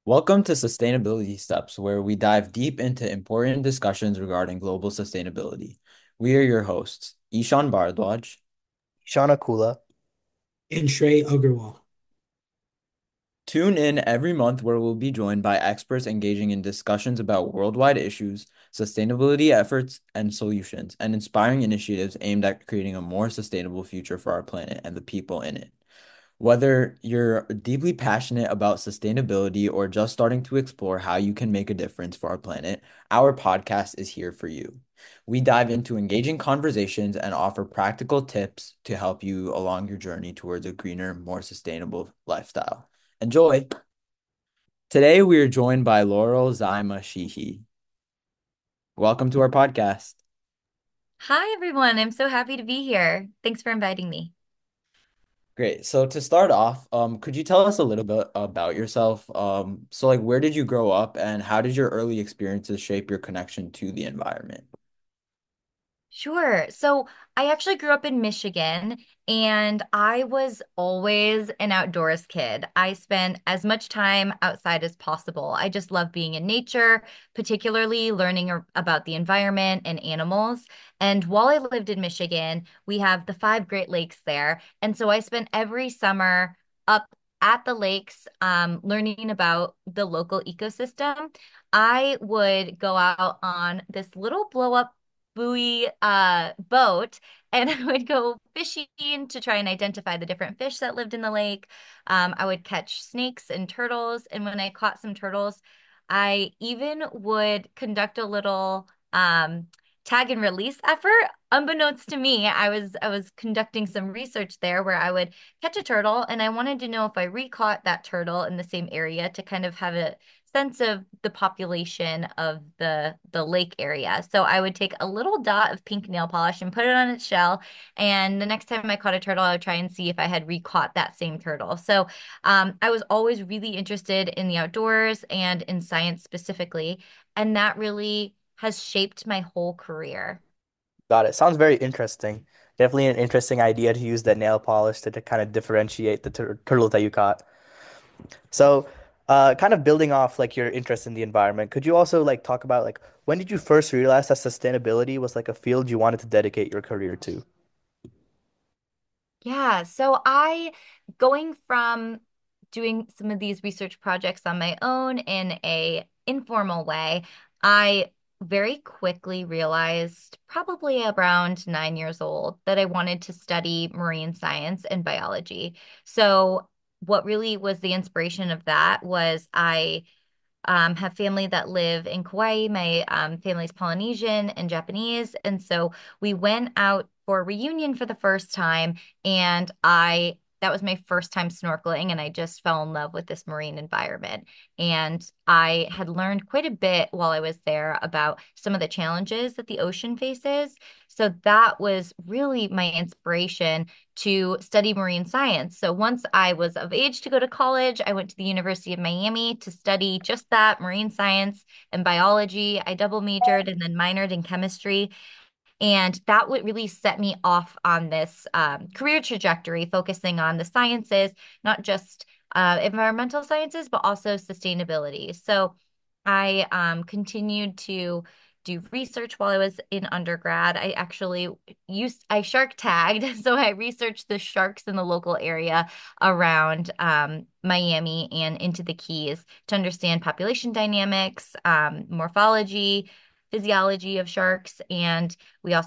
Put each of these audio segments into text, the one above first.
Welcome to Sustainability Steps, where we dive deep into important discussions regarding global sustainability. We are your hosts, Ishan Bharadwaj. Shana Kula. And Shrey Agarwal. Tune in every month where we'll be joined by experts engaging in discussions about worldwide issues, sustainability efforts and solutions, and inspiring initiatives aimed at creating a more sustainable future for our planet and the people in it. Whether you're deeply passionate about sustainability or just starting to explore how you can make a difference for our planet, our podcast is here for you. We dive into engaging conversations and offer practical tips to help you along your journey towards a greener, more sustainable lifestyle. Enjoy! Today we are joined by Laurel Zaima Sheehy. Welcome to our podcast. Hi, everyone. I'm so happy to be here. Thanks for inviting me. Great. So to start off, could you tell us a little bit about yourself? So like where did you grow up and how did your early experiences shape your connection to the environment? Sure. So I actually grew up in Michigan and I was always an outdoors kid. I spent as much time outside as possible. I just love being in nature, particularly learning about the environment and animals. And while I lived in Michigan, we have the five Great Lakes there. And so I spent every summer up at the lakes, learning about the local ecosystem. I would go out on this little blow up buoy boat and I would go fishing to try and identify the different fish that lived in the lake. I would catch snakes and turtles, and when I caught some turtles, I even would conduct a little tag and release effort. Unbeknownst to me, I was conducting some research there where I would catch a turtle and I wanted to know if I recaught that turtle in the same area to kind of have a sense of the population of the lake area. So I would take a little dot of pink nail polish and put it on its shell. And the next time I caught a turtle, I would try and see if I had recaught that same turtle. So I was always really interested in the outdoors and in science specifically. And that really has shaped my whole career. Got it. Sounds very interesting. Definitely an interesting idea to use that nail polish to kind of differentiate the turtles that you caught. So, kind of building off like your interest in the environment, could you also like talk about like when did you first realize that sustainability was like a field you wanted to dedicate your career to? Yeah, going from doing some of these research projects on my own in a informal way, I very quickly realized, probably around 9 years old, that I wanted to study marine science and biology. So what really was the inspiration of that was I have family that live in Kauai. My family's Polynesian and Japanese. And so we went out for a reunion for the first time. And that was my first time snorkeling. And I just fell in love with this marine environment. And I had learned quite a bit while I was there about some of the challenges that the ocean faces. So that was really my inspiration to study marine science. So once I was of age to go to college, I went to the University of Miami to study just that, marine science and biology. I double majored and then minored in chemistry. And that would really set me off on this career trajectory, focusing on the sciences, not just environmental sciences, but also sustainability. So I continued to do research while I was in undergrad. I shark tagged. So I researched the sharks in the local area around Miami and into the Keys to understand population dynamics, morphology, physiology of sharks, and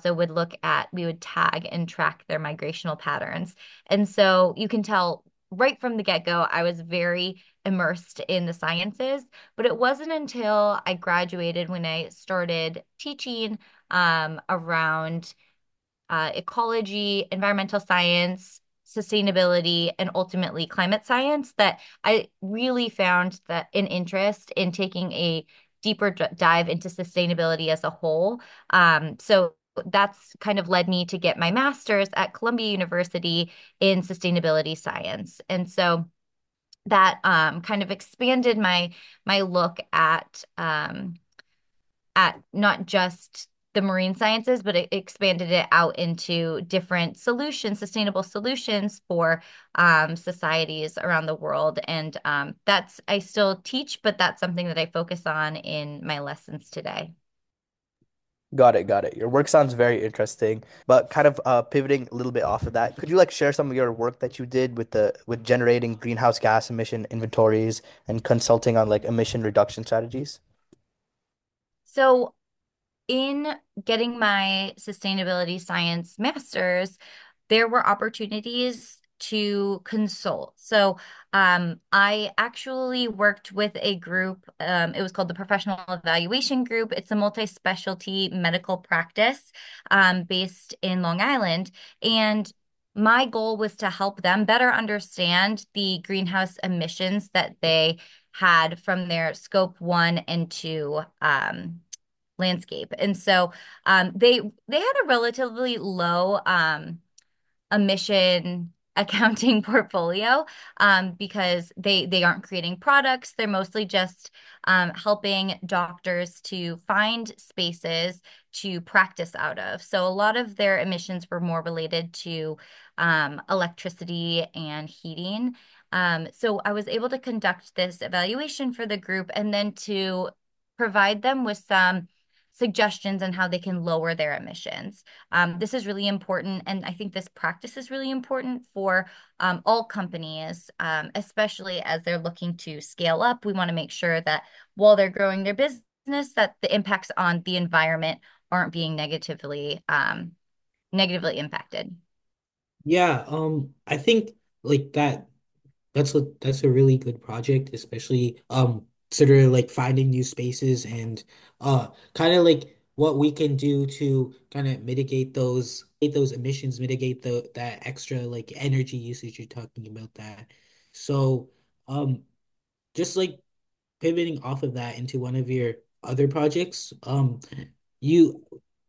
we would tag and track their migrational patterns. And so you can tell right from the get-go, I was very immersed in the sciences, but it wasn't until I graduated when I started teaching around ecology, environmental science, sustainability, and ultimately climate science that I really found that an interest in taking a deeper dive into sustainability as a whole. So that's kind of led me to get my master's at Columbia University in sustainability science. And so that kind of expanded my look at not just the the marine sciences, but it expanded it out into different solutions, sustainable solutions for societies around the world. And that's, I still teach, but that's something that I focus on in my lessons today. Got it, got it. Your work sounds very interesting, but kind of pivoting a little bit off of that, could you like share some of your work that you did with the with generating greenhouse gas emission inventories and consulting on like emission reduction strategies? So, in getting my sustainability science master's, there were opportunities to consult. So I actually worked with a group. It was called the Professional Evaluation Group. It's a multi-specialty medical practice based in Long Island. And my goal was to help them better understand the greenhouse emissions that they had from their scope 1 and 2 landscape. And so they had a relatively low emission accounting portfolio because they aren't creating products. They're mostly just helping doctors to find spaces to practice out of. So a lot of their emissions were more related to electricity and heating. So I was able to conduct this evaluation for the group and then to provide them with some suggestions on how they can lower their emissions. This is really important, and I think this practice is really important for all companies, especially as they're looking to scale up. We want to make sure that while they're growing their business, that the impacts on the environment aren't being negatively impacted. Yeah, I think like that's a really good project, especially sort of like finding new spaces and kind of like what we can do to kind of mitigate those emissions, mitigate that extra like energy usage you're talking about that. So just like pivoting off of that into one of your other projects, you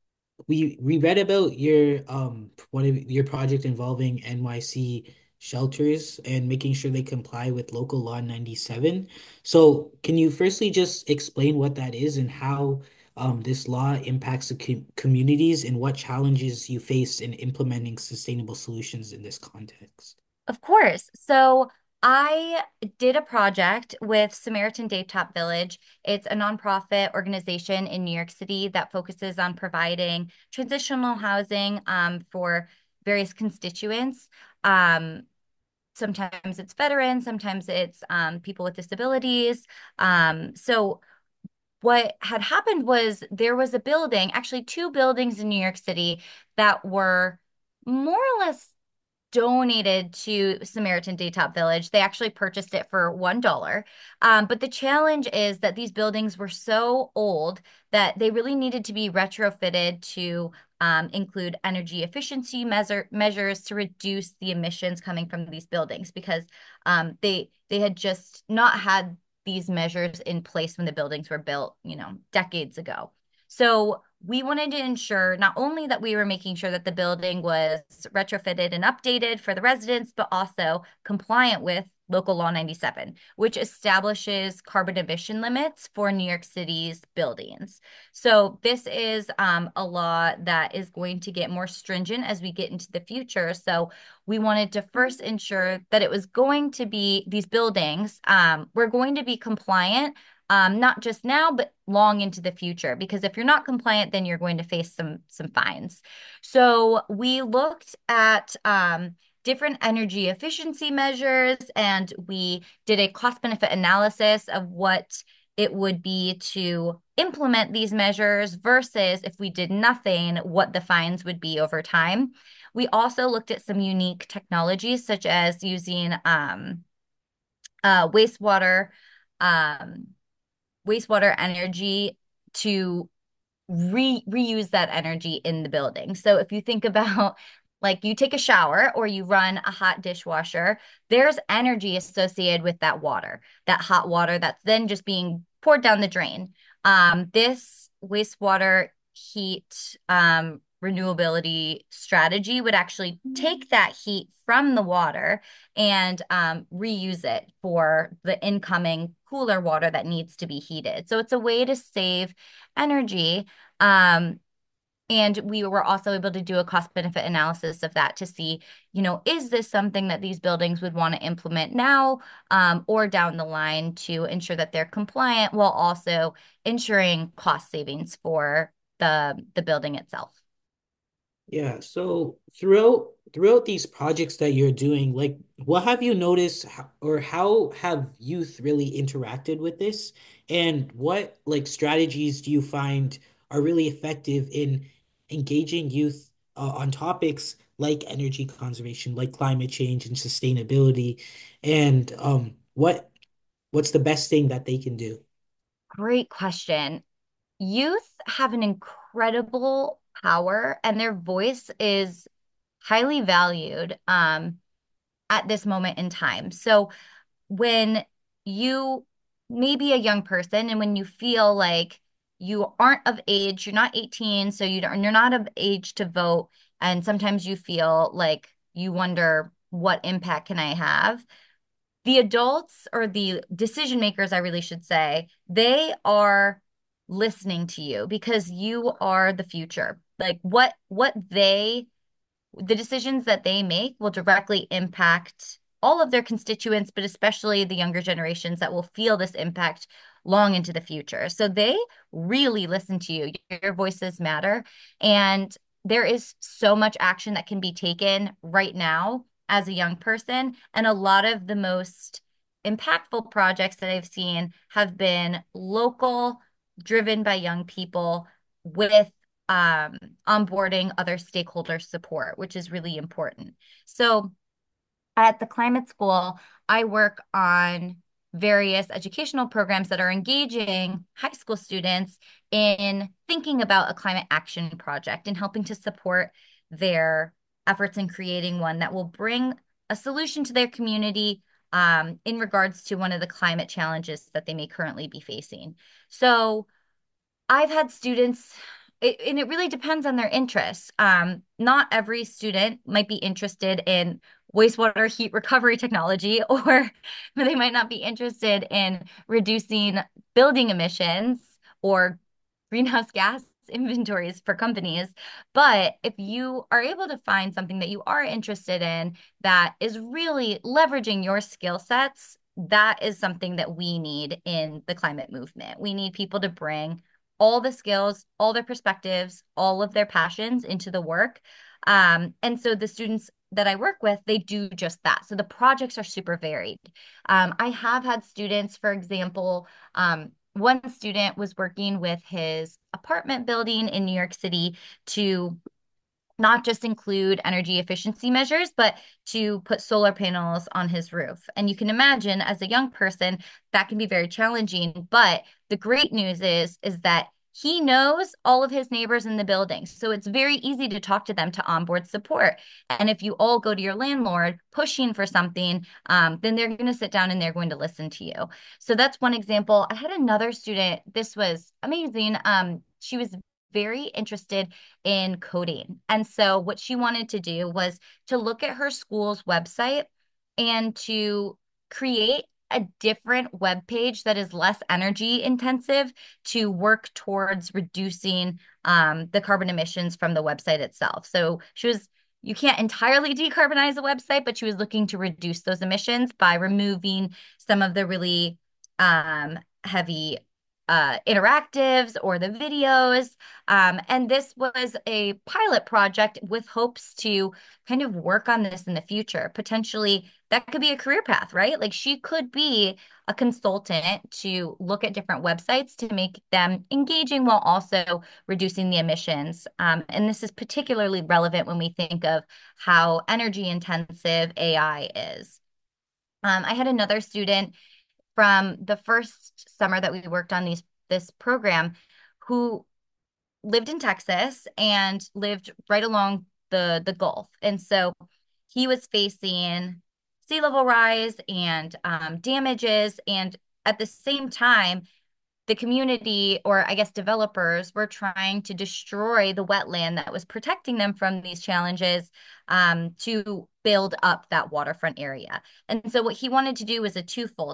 we read about your one of your project involving NYC shelters and making sure they comply with local law 97. So can you firstly just explain what that is and how this law impacts the communities and what challenges you face in implementing sustainable solutions in this context? Of course. So I did a project with Samaritan Daytop Village. It's a nonprofit organization in New York City that focuses on providing transitional housing for various constituents. Um, Sometimes it's veterans, sometimes it's people with disabilities. So what had happened was there was a building, actually two buildings in New York City that were more or less donated to Samaritan Daytop Village. They actually purchased it for $1. But the challenge is that these buildings were so old that they really needed to be retrofitted to include energy efficiency measures to reduce the emissions coming from these buildings because they had just not had these measures in place when the buildings were built, decades ago. So we wanted to ensure not only that we were making sure that the building was retrofitted and updated for the residents, but also compliant with Local Law 97, which establishes carbon emission limits for New York City's buildings. So this is a law that is going to get more stringent as we get into the future. So we wanted to first ensure that it was going to be these buildings were going to be compliant not just now, but long into the future. Because if you're not compliant, then you're going to face some fines. So we looked at different energy efficiency measures, and we did a cost benefit analysis of what it would be to implement these measures versus if we did nothing, what the fines would be over time. We also looked at some unique technologies, such as using wastewater. Um, Wastewater energy to reuse that energy in the building. So if you think about like you take a shower or you run a hot dishwasher, there's energy associated with that water, that hot water that's then just being poured down the drain. This wastewater heat renewability strategy would actually take that heat from the water and reuse it for the incoming cooler water that needs to be heated. So it's a way to save energy. Um, And we were also able to do a cost benefit analysis of that to see, is this something that these buildings would want to implement now, or down the line to ensure that they're compliant while also ensuring cost savings for the building itself. Yeah, so throughout these projects that you're doing, like what have you noticed or how have youth really interacted with this? And what like strategies do you find are really effective in engaging youth on topics like energy conservation, like climate change and sustainability? And what's the best thing that they can do? Great question. Youth have an incredible power, and their voice is highly valued at this moment in time. So when you may be a young person and when you feel like you aren't of age, you're not 18, so you're not of age to vote, and sometimes you feel like you wonder, what impact can I have? The adults, or the decision makers, I really should say, they are listening to you because you are the future. Like the decisions that they make will directly impact all of their constituents, but especially the younger generations that will feel this impact long into the future. So they really listen to you. Your voices matter. And there is so much action that can be taken right now as a young person. And a lot of the most impactful projects that I've seen have been local, driven by young people with um, onboarding other stakeholder support, which is really important. So at the climate school, I work on various educational programs that are engaging high school students in thinking about a climate action project and helping to support their efforts in creating one that will bring a solution to their community in regards to one of the climate challenges that they may currently be facing. So I've had students, and it really depends on their interests. Not every student might be interested in wastewater heat recovery technology, or they might not be interested in reducing building emissions or greenhouse gas inventories for companies. But if you are able to find something that you are interested in that is really leveraging your skill sets, that is something that we need in the climate movement. We need people to bring all the skills, all their perspectives, all of their passions into the work. And so the students that I work with, they do just that. So the projects are super varied. I have had students, for example, one student was working with his apartment building in New York City to not just include energy efficiency measures, but to put solar panels on his roof. And you can imagine, as a young person, that can be very challenging. But the great news is that he knows all of his neighbors in the building. So it's very easy to talk to them to onboard support. And if you all go to your landlord pushing for something, then they're going to sit down and they're going to listen to you. So that's one example. I had another student, this was amazing. She was very interested in coding. And so what she wanted to do was to look at her school's website and to create a different web page that is less energy intensive to work towards reducing the carbon emissions from the website itself. So you can't entirely decarbonize a website, but she was looking to reduce those emissions by removing some of the really heavy interactives or the videos. And this was a pilot project with hopes to kind of work on this in the future. Potentially, that could be a career path, right? Like she could be a consultant to look at different websites to make them engaging while also reducing the emissions. And this is particularly relevant when we think of how energy intensive AI is. I had another student from the first summer that we worked on this program who lived in Texas and lived right along the Gulf. And so he was facing sea level rise and damages. And at the same time, the community, or I guess developers, were trying to destroy the wetland that was protecting them from these challenges to build up that waterfront area. And so what he wanted to do was a twofold.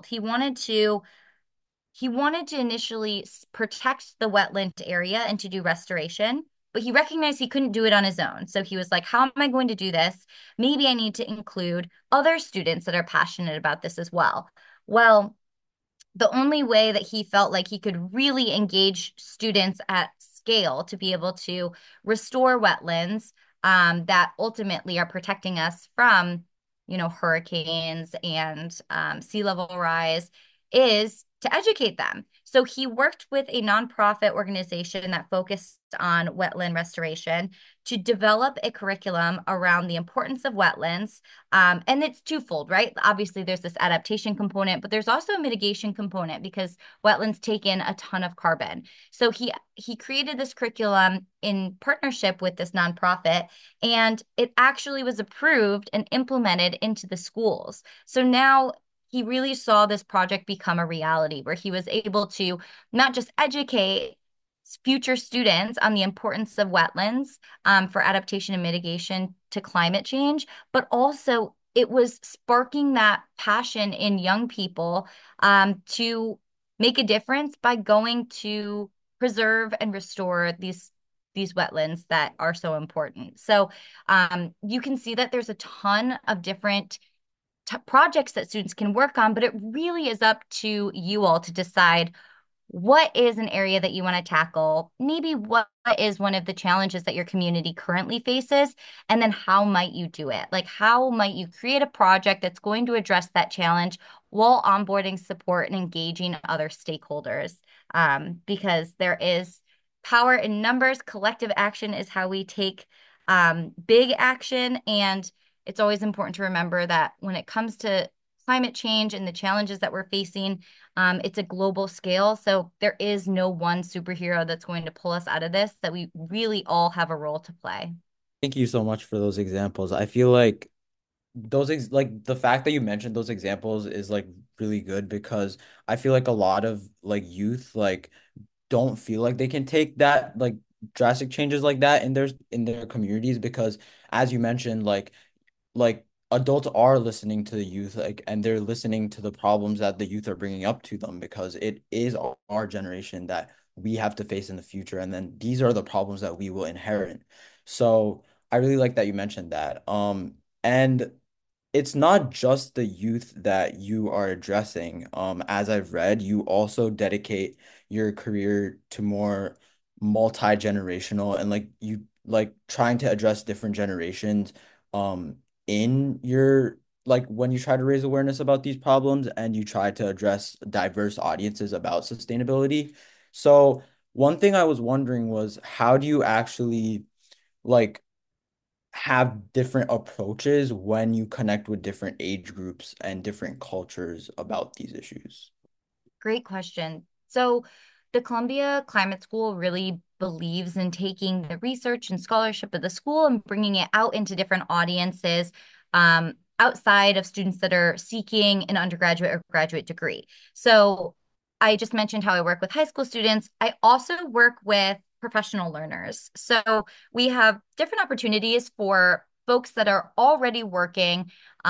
He wanted to initially protect the wetland area and to do restoration, but he recognized he couldn't do it on his own. So he was like, how am I going to do this? Maybe I need to include other students that are passionate about this as well. Well, the only way that he felt like he could really engage students at scale to be able to restore wetlands that ultimately are protecting us from, hurricanes and sea level rise is to educate them. So he worked with a nonprofit organization that focused on wetland restoration to develop a curriculum around the importance of wetlands, and it's twofold, right? Obviously, there's this adaptation component, but there's also a mitigation component because wetlands take in a ton of carbon. So he created this curriculum in partnership with this nonprofit, and it actually was approved and implemented into the schools. So now he really saw this project become a reality where he was able to not just educate future students on the importance of wetlands for adaptation and mitigation to climate change, but also it was sparking that passion in young people to make a difference by going to preserve and restore these wetlands that are so important. So you can see that there's a ton of different projects that students can work on, but it really is up to you all to decide what is an area that you want to tackle? Maybe what is one of the challenges that your community currently faces? And then how might you do it? Like, how might you create a project that's going to address that challenge while onboarding support and engaging other stakeholders? Because there is power in numbers. Collective action is how we take big action. And it's always important to remember that when it comes to climate change and the challenges that we're facing, it's a global scale. So there is no one superhero that's going to pull us out of this, that we really all have a role to play. Thank you so much for those examples. I feel like like the fact that you mentioned those examples is like really good because I feel like a lot of like youth like don't feel like they can take that like drastic changes like that in their communities because as you mentioned like adults are listening to the youth like and they're listening to the problems that the youth are bringing up to them because it is our generation that we have to face in the future and then these are the problems that we will inherit. So I really like that you mentioned that. And it's not just the youth that you are addressing. As I've read, you also dedicate your career to more multi-generational and like you like trying to address different generations in your like when you try to raise awareness about these problems and you try to address diverse audiences about sustainability. So one thing I was wondering was how do you actually like have different approaches when you connect with different age groups and different cultures about these issues? Great question. So, the Columbia Climate School really believes in taking the research and scholarship of the school and bringing it out into different audiences outside of students that are seeking an undergraduate or graduate degree. So, I just mentioned how I work with high school students. I also work with professional learners. So, we have different opportunities for folks that are already working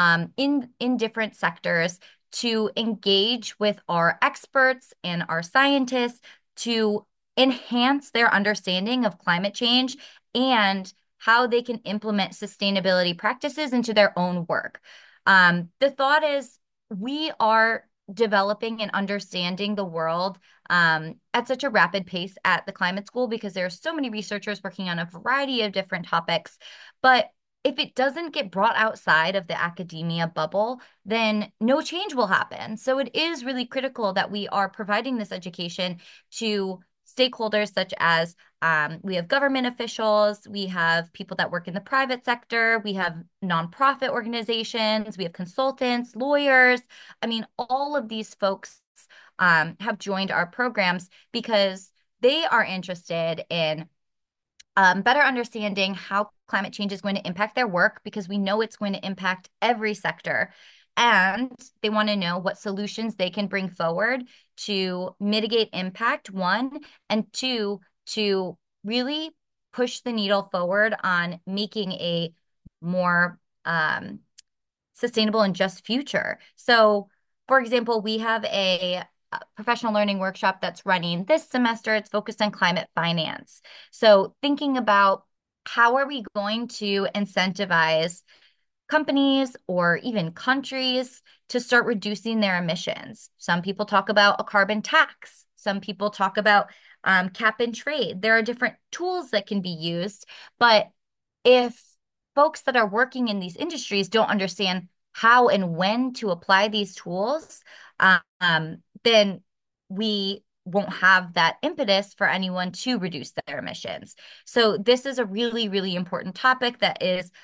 in different sectors to engage with our experts and our scientists to enhance their understanding of climate change and how they can implement sustainability practices into their own work. The thought is we are developing and understanding the world at such a rapid pace at the climate school because there are so many researchers working on a variety of different topics. But if it doesn't get brought outside of the academia bubble, then no change will happen. So it is really critical that we are providing this education to stakeholders such as we have government officials, we have people that work in the private sector, we have nonprofit organizations, we have consultants, lawyers. I mean, all of these folks have joined our programs because they are interested in better understanding how climate change is going to impact their work because we know it's going to impact every sector. And they want to know what solutions they can bring forward to mitigate impact, one, and two, to really push the needle forward on making a more sustainable and just future. So, for example, we have a professional learning workshop that's running this semester. It's focused on climate finance. So thinking about how are we going to incentivize companies or even countries to start reducing their emissions. Some people talk about a carbon tax. Some people talk about cap and trade. There are different tools that can be used, but if folks that are working in these industries don't understand how and when to apply these tools, then we won't have that impetus for anyone to reduce their emissions. So this is a really, really important topic that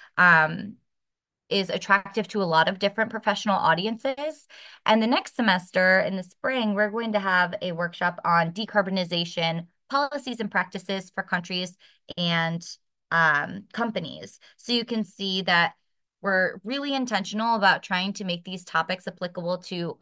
is attractive to a lot of different professional audiences. And the next semester in the spring, we're going to have a workshop on decarbonization policies and practices for countries and companies. So you can see that we're really intentional about trying to make these topics applicable to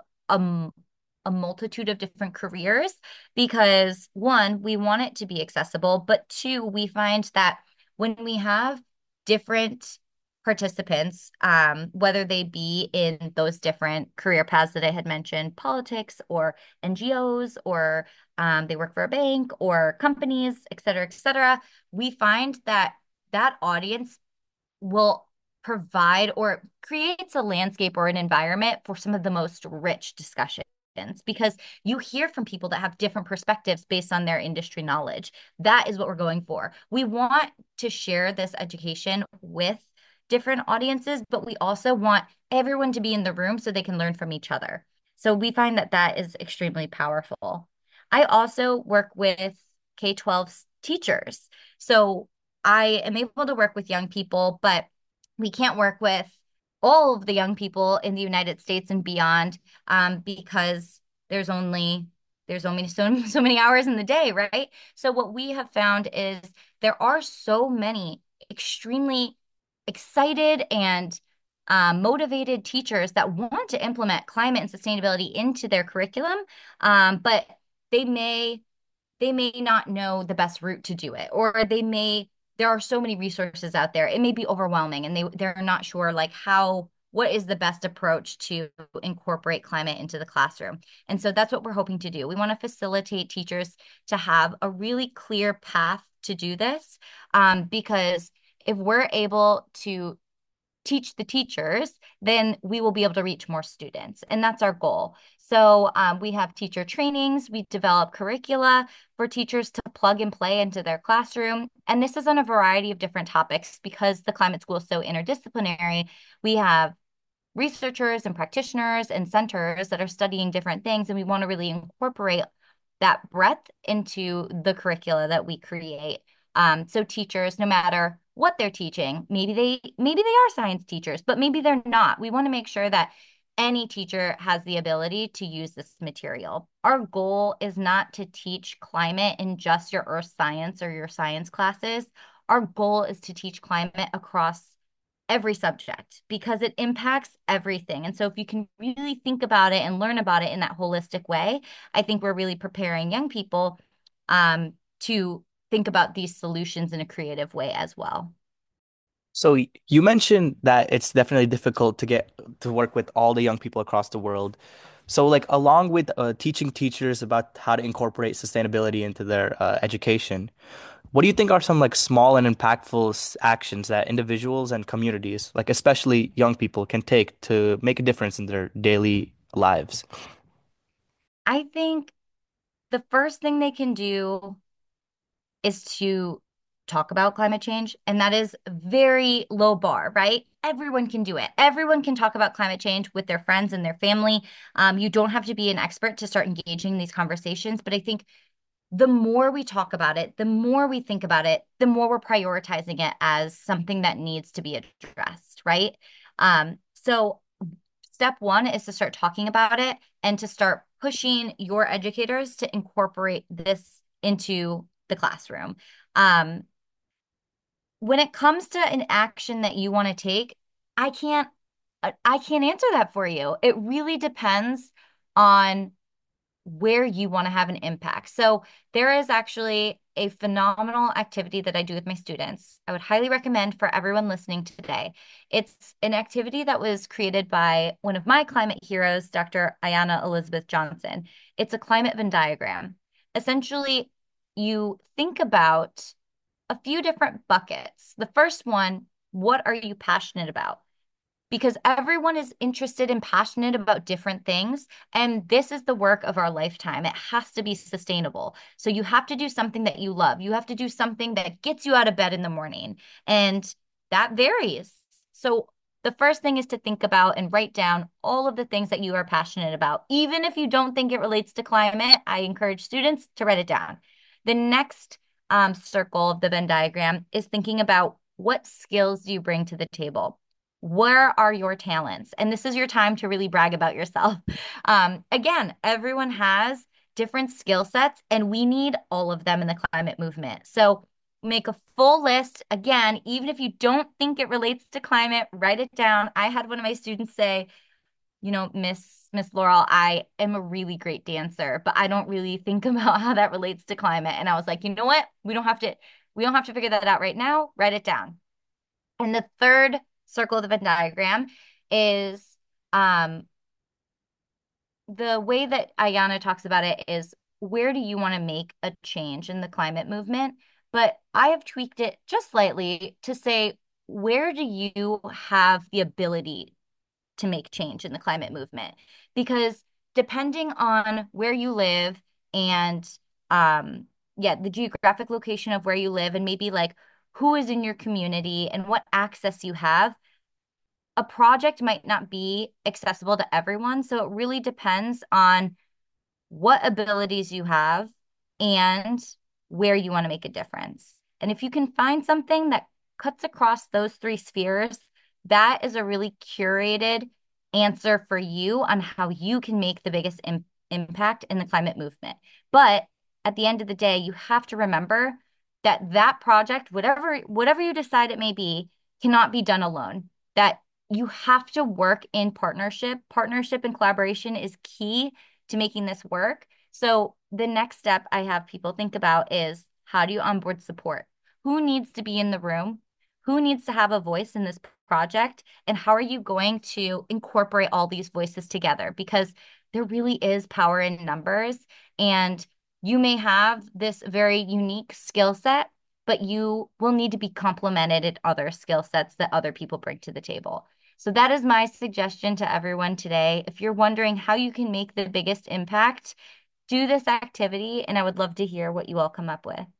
a multitude of different careers because one, we want it to be accessible, but two, we find that when we have different participants, whether they be in those different career paths that I had mentioned, politics or NGOs, or they work for a bank or companies, et cetera, we find that that audience will provide or creates a landscape or an environment for some of the most rich discussions because you hear from people that have different perspectives based on their industry knowledge. That is what we're going for. We want to share this education with different audiences, but we also want everyone to be in the room so they can learn from each other. So we find that that is extremely powerful. I also work with K-12 teachers. So I am able to work with young people, but we can't work with all of the young people in the United States and beyond because there's only so many hours in the day, right? So what we have found is there are so many extremely excited and motivated teachers that want to implement climate and sustainability into their curriculum, but they may they may not know the best route to do it, or there are so many resources out there. It may be overwhelming and they're not sure like what is the best approach to incorporate climate into the classroom. And so that's what we're hoping to do. We want to facilitate teachers to have a really clear path to do this, because if we're able to teach the teachers, then we will be able to reach more students. And that's our goal. So we have teacher trainings. We develop curricula for teachers to plug and play into their classroom. And this is on a variety of different topics because the climate school is so interdisciplinary. We have researchers and practitioners and centers that are studying different things. And we want to really incorporate that breadth into the curricula that we create. So teachers, no matter what they're teaching, maybe they are science teachers, but maybe they're not. We want to make sure that any teacher has the ability to use this material. Our goal is not to teach climate in just your earth science or your science classes. Our goal is to teach climate across every subject because it impacts everything. And so if you can really think about it and learn about it in that holistic way, I think we're really preparing young people to think about these solutions in a creative way as well. So you mentioned that it's definitely difficult to get to work with all the young people across the world. So like along with teaching teachers about how to incorporate sustainability into their education, what do you think are some like small and impactful actions that individuals and communities, like especially young people, can take to make a difference in their daily lives? I think the first thing they can do is to talk about climate change. And that is very low bar, right? Everyone can do it. Everyone can talk about climate change with their friends and their family. You don't have to be an expert to start engaging in these conversations. But I think the more we talk about it, the more we think about it, the more we're prioritizing it as something that needs to be addressed, right? So step one is to start talking about it and to start pushing your educators to incorporate this into the classroom. Um, when it comes to an action that you want to take, I can't I can't answer that for you. It really depends on where you want to have an impact. So there is actually a phenomenal activity that I do with my students. I would highly recommend for everyone listening today. It's an activity that was created by one of my climate heroes, Dr. Ayana Elizabeth Johnson. It's a climate Venn diagram. Essentially, you think about a few different buckets. The first one, what are you passionate about? Because everyone is interested and passionate about different things. And this is the work of our lifetime. It has to be sustainable. So you have to do something that you love. You have to do something that gets you out of bed in the morning. And that varies. So the first thing is to think about and write down all of the things that you are passionate about. Even if you don't think it relates to climate, I encourage students to write it down. The next circle of the Venn diagram is thinking about what skills do you bring to the table? Where are your talents? And this is your time to really brag about yourself. Again, everyone has different skill sets, and we need all of them in the climate movement. So make a full list. Again, even if you don't think it relates to climate, write it down. I had one of my students say, Miss Laurel, I am a really great dancer, but I don't really think about how that relates to climate. And I was like, you know what? We don't have to figure that out right now. Write it down. And the third circle of the Venn diagram is um, the way that Ayana talks about it is where do you want to make a change in the climate movement? But I have tweaked it just slightly to say, where do you have the ability to make change in the climate movement? Because depending on where you live and yeah, the geographic location of where you live and maybe like who is in your community and what access you have, a project might not be accessible to everyone. So it really depends on what abilities you have and where you want to make a difference. And if you can find something that cuts across those three spheres, that is a really curated answer for you on how you can make the biggest impact in the climate movement. But at the end of the day, you have to remember that that project, whatever you decide it may be, cannot be done alone. That you have to work in partnership. Partnership and collaboration is key to making this work. So the next step I have people think about is how do you onboard support? Who needs to be in the room? Who needs to have a voice in this project? And how are you going to incorporate all these voices together? Because there really is power in numbers. And you may have this very unique skill set, but you will need to be complemented at other skill sets that other people bring to the table. So that is my suggestion to everyone today. If you're wondering how you can make the biggest impact, do this activity, and I would love to hear what you all come up with.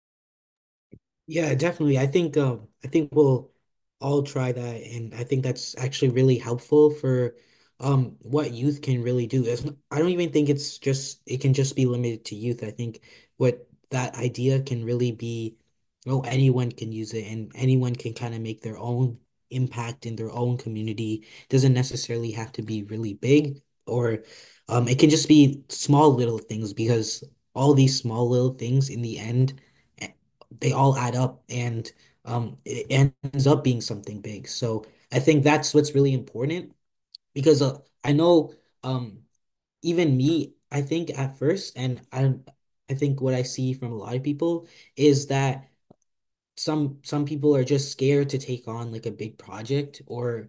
Yeah, definitely. I think we'll all try that, and I think that's actually really helpful for what youth can really do. I don't even think it can just be limited to youth. I think what that idea can really be, oh, anyone can use it and anyone can kind of make their own impact in their own community. Doesn't necessarily have to be really big, or it can just be small little things, because all these small little things in the end, they all add up, and it ends up being something big. So I think that's what's really important, because I know, even me, I think at first, and I think what I see from a lot of people is that some people are just scared to take on like a big project, or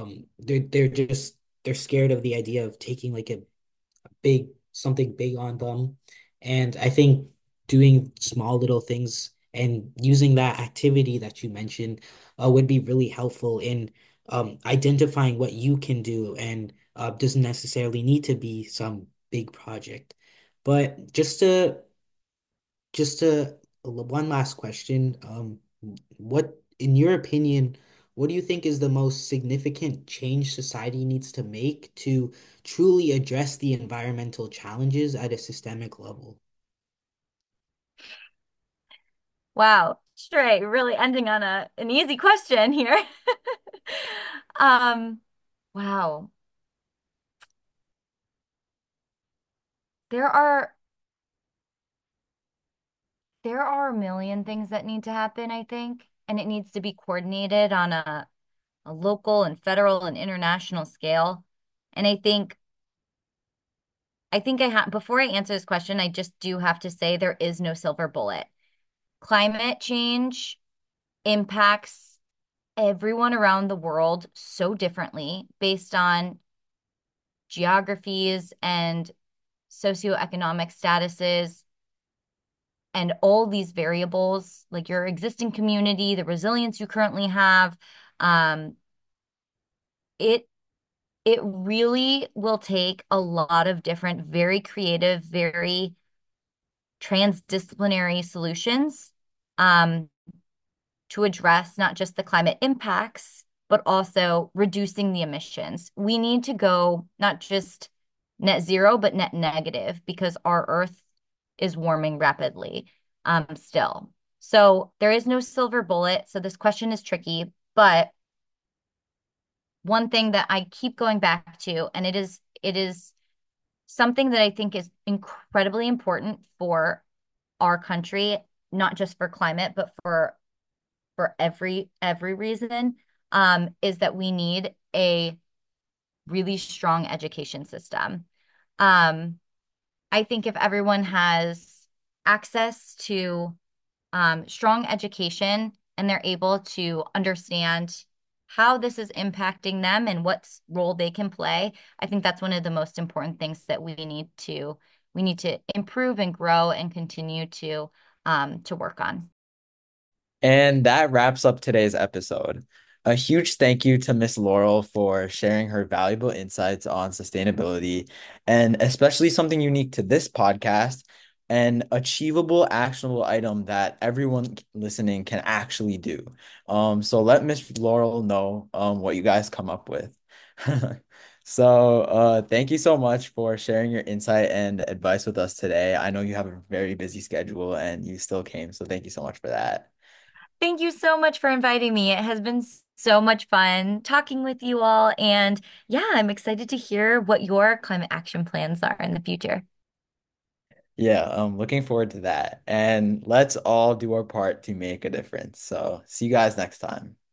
they're scared of the idea of taking like a big something big on them. And I think doing small little things and using that activity that you mentioned would be really helpful in identifying what you can do, and doesn't necessarily need to be some big project. But just to one last question, what, in your opinion, what do you think is the most significant change society needs to make to truly address the environmental challenges at a systemic level? Wow, Trey, really ending on an easy question here. Um, wow. There are there are a million things that need to happen, I think, and it needs to be coordinated on a local and federal and international scale. And I think I think I have, before I answer this question, I just do have to say there is no silver bullet. Climate change impacts everyone around the world so differently based on geographies and socioeconomic statuses and all these variables, like your existing community, the resilience you currently have. Um, it it really will take a lot of different, very creative, very transdisciplinary solutions um, to address not just the climate impacts, but also reducing the emissions. We need to go not just net zero, but net negative because our Earth is warming rapidly still. So there is no silver bullet. So this question is tricky, but one thing that I keep going back to, and it is something that I think is incredibly important for our country, not just for climate, but for every reason, is that we need a really strong education system. Um, I think if everyone has access to strong education and they're able to understand how this is impacting them and what role they can play, I think that's one of the most important things that we need to improve and grow and continue to work on. And that wraps up today's episode. A huge thank you to Miss Laurel for sharing her valuable insights on sustainability, and especially something unique to this podcast, an achievable, actionable item that everyone listening can actually do. So let Miss Laurel know what you guys come up with. So, thank you so much for sharing your insight and advice with us today. I know you have a very busy schedule and you still came, so thank you so much for that. Thank you so much for inviting me. It has been so much fun talking with you all. And yeah, I'm excited to hear what your climate action plans are in the future. Yeah, looking forward to that. And let's all do our part to make a difference. So, see you guys next time.